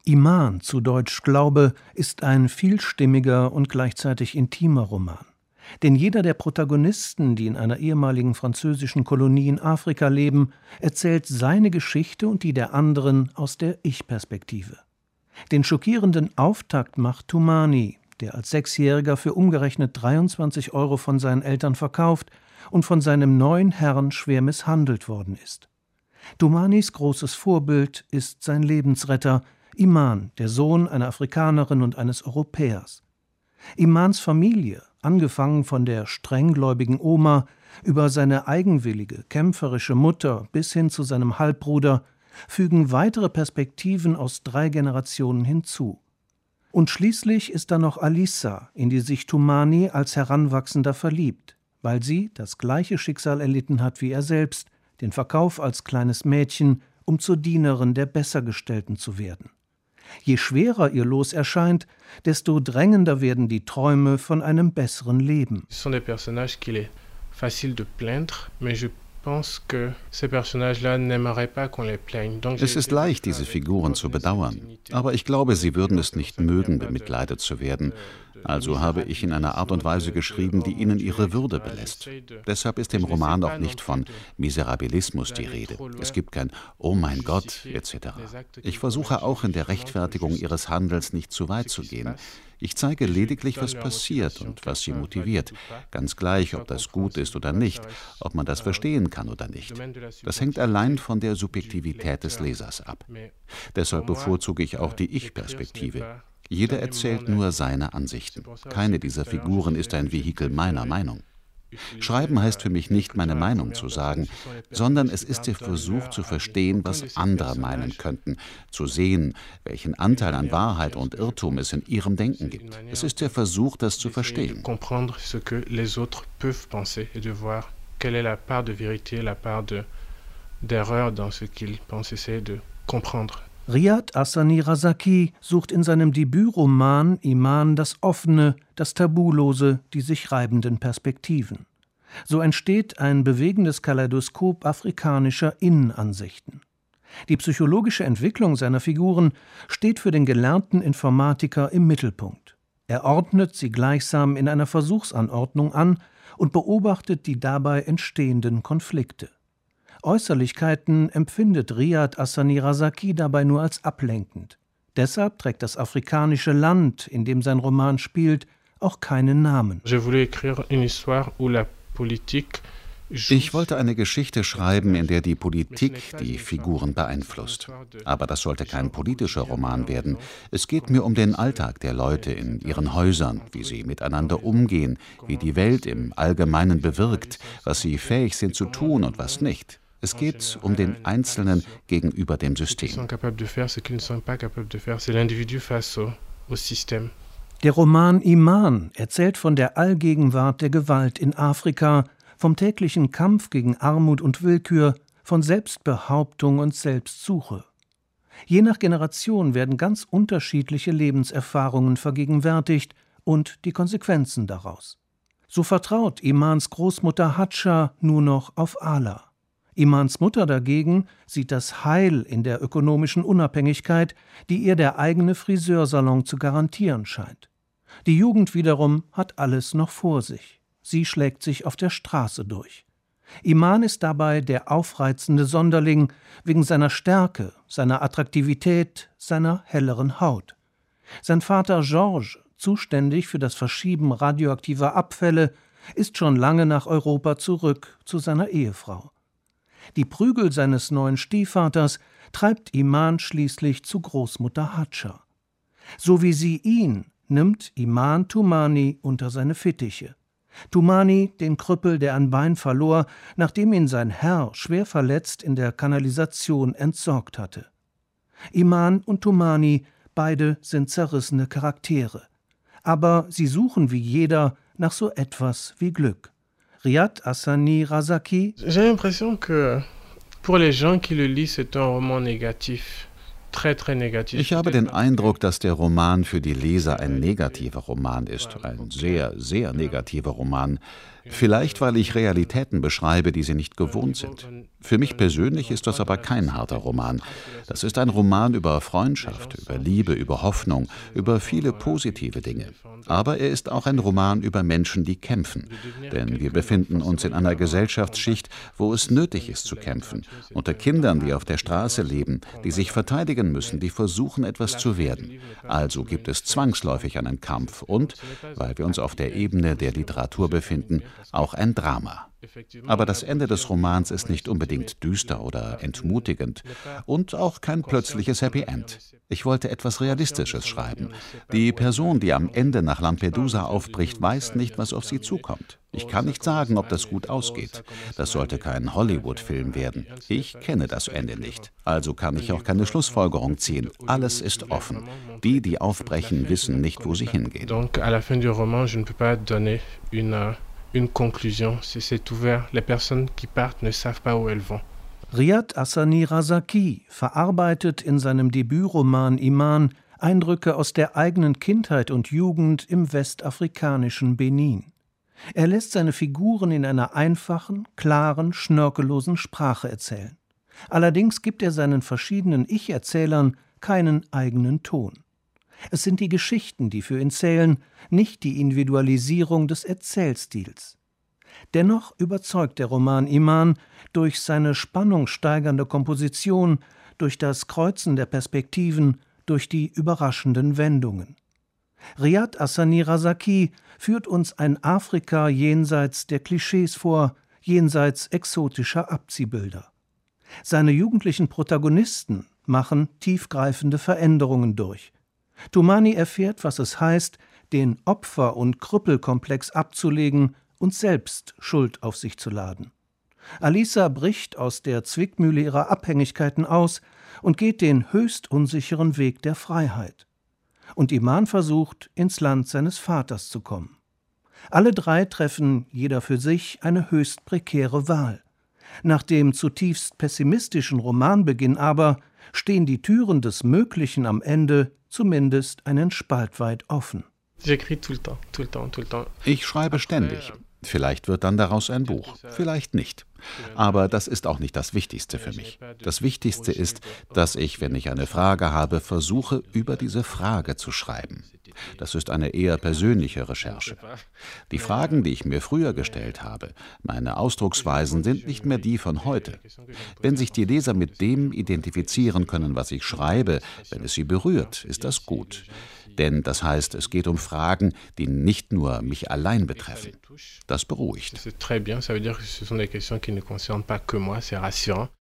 Iman, zu Deutsch Glaube, ist ein vielstimmiger und gleichzeitig intimer Roman. Denn jeder der Protagonisten, die in einer ehemaligen französischen Kolonie in Afrika leben, erzählt seine Geschichte und die der anderen aus der Ich-Perspektive. Den schockierenden Auftakt macht Toumani, der als Sechsjähriger für umgerechnet 23 € von seinen Eltern verkauft und von seinem neuen Herrn schwer misshandelt worden ist. Toumanis großes Vorbild ist sein Lebensretter, Iman, der Sohn einer Afrikanerin und eines Europäers. Imans Familie, angefangen von der strenggläubigen Oma, über seine eigenwillige, kämpferische Mutter bis hin zu seinem Halbbruder, fügen weitere Perspektiven aus 3 Generationen hinzu. Und schließlich ist da noch Alissa, in die sich Toumani als Heranwachsender verliebt, weil sie das gleiche Schicksal erlitten hat wie er selbst, den Verkauf als kleines Mädchen, um zur Dienerin der Bessergestellten zu werden. Je schwerer ihr Los erscheint, desto drängender werden die Träume von einem besseren Leben. Ce sont des personnages qu'il est facile de plaindre, mais je pense que ces personnages-là n'aimeraient pas qu'on les plaigne. Es ist leicht, diese Figuren zu bedauern, aber ich glaube, sie würden es nicht mögen, bemitleidet zu werden. Also habe ich in einer Art und Weise geschrieben, die ihnen ihre Würde belässt. Deshalb ist im Roman auch nicht von Miserabilismus die Rede. Es gibt kein »Oh mein Gott« etc. Ich versuche auch in der Rechtfertigung ihres Handels nicht zu weit zu gehen. Ich zeige lediglich, was passiert und was sie motiviert. Ganz gleich, ob das gut ist oder nicht, ob man das verstehen kann oder nicht. Das hängt allein von der Subjektivität des Lesers ab. Deshalb bevorzuge ich auch die Ich-Perspektive. Jeder erzählt nur seine Ansichten. Keine dieser Figuren ist ein Vehikel meiner Meinung. Schreiben heißt für mich nicht, meine Meinung zu sagen, sondern es ist der Versuch zu verstehen, was andere meinen könnten, zu sehen, welchen Anteil an Wahrheit und Irrtum es in ihrem Denken gibt. Es ist der versuch, das zu verstehen. Riyad Hassani Razaki sucht in seinem Debütroman Iman das Offene, das Tabulose, die sich reibenden Perspektiven. So entsteht ein bewegendes Kaleidoskop afrikanischer Innenansichten. Die psychologische Entwicklung seiner Figuren steht für den gelernten Informatiker im Mittelpunkt. Er ordnet sie gleichsam in einer Versuchsanordnung an und beobachtet die dabei entstehenden Konflikte. Äußerlichkeiten empfindet Riyad Hassani Razaki dabei nur als ablenkend. Deshalb trägt das afrikanische Land, in dem sein Roman spielt, auch keinen Namen. Ich wollte eine Geschichte schreiben, in der die Politik die Figuren beeinflusst. Aber das sollte kein politischer Roman werden. Es geht mir um den Alltag der Leute in ihren Häusern, wie sie miteinander umgehen, wie die Welt im Allgemeinen bewirkt, was sie fähig sind zu tun und was nicht. Es geht um den Einzelnen gegenüber dem System. Der Roman Iman erzählt von der Allgegenwart der Gewalt in Afrika, vom täglichen Kampf gegen Armut und Willkür, von Selbstbehauptung und Selbstsuche. Je nach Generation werden ganz unterschiedliche Lebenserfahrungen vergegenwärtigt und die Konsequenzen daraus. So vertraut Imans Großmutter Hatscha nur noch auf Allah. Imans Mutter dagegen sieht das Heil in der ökonomischen Unabhängigkeit, die ihr der eigene Friseursalon zu garantieren scheint. Die Jugend wiederum hat alles noch vor sich. Sie schlägt sich auf der Straße durch. Iman ist dabei der aufreizende Sonderling wegen seiner Stärke, seiner Attraktivität, seiner helleren Haut. Sein Vater Georges, zuständig für das Verschieben radioaktiver Abfälle, ist schon lange nach Europa zurück zu seiner Ehefrau. Die Prügel seines neuen Stiefvaters treibt Iman schließlich zu Großmutter Hatscha. So wie sie ihn, nimmt Iman Toumani unter seine Fittiche. Toumani, den Krüppel, der ein Bein verlor, nachdem ihn sein Herr schwer verletzt in der Kanalisation entsorgt hatte. Iman und Toumani, beide sind zerrissene Charaktere. Aber sie suchen wie jeder nach so etwas wie Glück. Riyad Hassani Razaki: J'ai l'impression que pour les gens qui le lisent, c'est un roman négatif. Ich habe den Eindruck, dass der Roman für die Leser ein negativer Roman ist, ein sehr, sehr negativer Roman. Vielleicht, weil ich Realitäten beschreibe, die sie nicht gewohnt sind. Für mich persönlich ist das aber kein harter Roman. Das ist ein Roman über Freundschaft, über Liebe, über Hoffnung, über viele positive Dinge. Aber er ist auch ein Roman über Menschen, die kämpfen. Denn wir befinden uns in einer Gesellschaftsschicht, wo es nötig ist zu kämpfen. Unter Kindern, die auf der Straße leben, die sich verteidigen müssen, die versuchen, etwas zu werden. Also gibt es zwangsläufig einen Kampf und, weil wir uns auf der Ebene der Literatur befinden, auch ein Drama. Aber das Ende des Romans ist nicht unbedingt düster oder entmutigend und auch kein plötzliches Happy End. Ich wollte etwas Realistisches schreiben. Die Person, die am Ende nach Lampedusa aufbricht, weiß nicht, was auf sie zukommt. Ich kann nicht sagen, ob das gut ausgeht. Das sollte kein Hollywood-Film werden. Ich kenne das Ende nicht. Also kann ich auch keine Schlussfolgerung ziehen. Alles ist offen. Die, die aufbrechen, wissen nicht, wo sie hingehen. Donc, à la fin du roman, je ne peux pas donner une conclusion. C'est ouvert. Les personnes qui partent ne savent pas où elles vont. Riyad Hassani Razaki verarbeitet in seinem Debütroman Iman Eindrücke aus der eigenen Kindheit und Jugend im westafrikanischen Benin. Er lässt seine Figuren in einer einfachen, klaren, schnörkellosen Sprache erzählen. Allerdings gibt er seinen verschiedenen Ich-Erzählern keinen eigenen Ton. Es sind die Geschichten, die für ihn zählen, nicht die Individualisierung des Erzählstils. Dennoch überzeugt der Roman Iman durch seine spannungssteigernde Komposition, durch das Kreuzen der Perspektiven, durch die überraschenden Wendungen. Riyad Hassani Razaki führt uns ein Afrika jenseits der Klischees vor, jenseits exotischer Abziehbilder. Seine jugendlichen Protagonisten machen tiefgreifende Veränderungen durch. Toumani erfährt, was es heißt, den Opfer- und Krüppelkomplex abzulegen und selbst Schuld auf sich zu laden. Alisa bricht aus der Zwickmühle ihrer Abhängigkeiten aus und geht den höchst unsicheren Weg der Freiheit. Und Iman versucht, ins Land seines Vaters zu kommen. Alle drei treffen, jeder für sich, eine höchst prekäre Wahl. Nach dem zutiefst pessimistischen Romanbeginn aber stehen die Türen des Möglichen am Ende zumindest einen Spalt weit offen. Ich schreibe ständig. Vielleicht wird dann daraus ein Buch, vielleicht nicht. Aber das ist auch nicht das Wichtigste für mich. Das Wichtigste ist, dass ich, wenn ich eine Frage habe, versuche, über diese Frage zu schreiben. Das ist eine eher persönliche Recherche. Die Fragen, die ich mir früher gestellt habe, meine Ausdrucksweisen sind nicht mehr die von heute. Wenn sich die Leser mit dem identifizieren können, was ich schreibe, wenn es sie berührt, ist das gut. Denn das heißt, es geht um Fragen, die nicht nur mich allein betreffen. Das beruhigt.